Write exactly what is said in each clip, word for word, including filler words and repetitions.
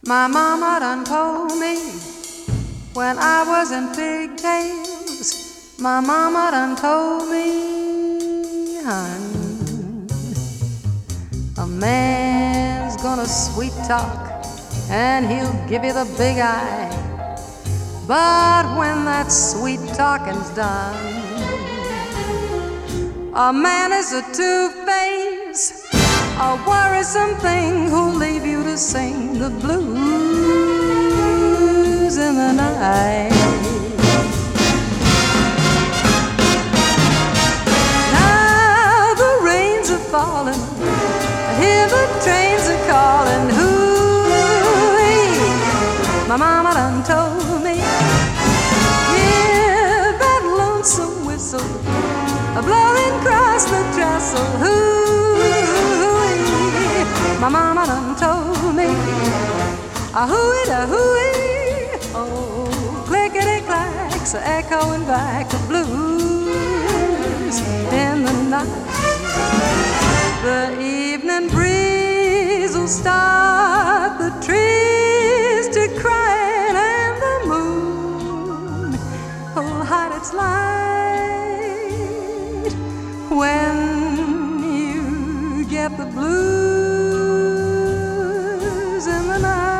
My mama done told me when I was in pigtails. My mama done told me, hon, a man's gonna sweet talk and he'll give you the big eye. But when that sweet talking's done, a man is a two-face, a worrisome thing who'll leave you to sing the blues in the night. Now the rains are falling, I hear the trains are calling. Hoo-wee, my mama done told me, hear that lonesome whistle blowing across the trestle. Hoo-wee, my mama done told me, a hooey da hooey, oh, clickety clacks echoing back the blues in the night. The evening breeze will start the trees to crying, and the moon will hide its light when you get the blues in the night.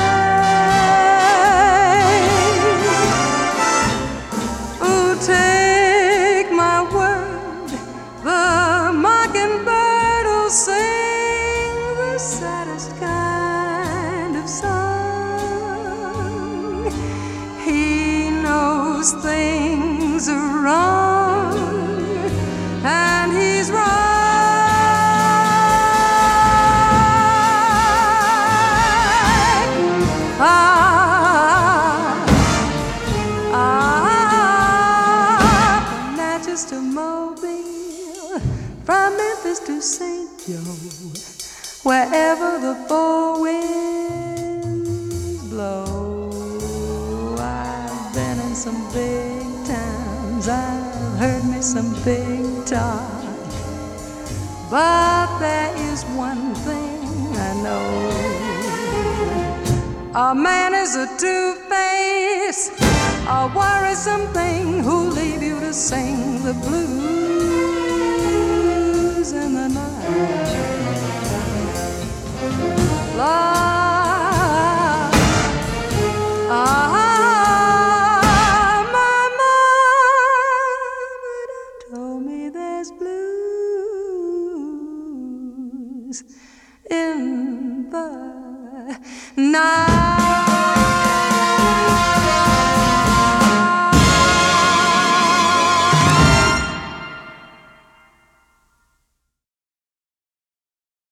Oh, take my word, the mockingbird will sing the saddest kind of song. He knows things are wrong, and he's right. Ah, ah, from Natchez to Mobile, from Memphis to Saint Joe, wherever the four winds blow. I've been in some big towns, I've heard me some big talk, but there is one thing I know: a man is a two-face, a worrisome thing who'll leave you to sing the blues in the night. Love, ah, my mama done told me there's blues in the night.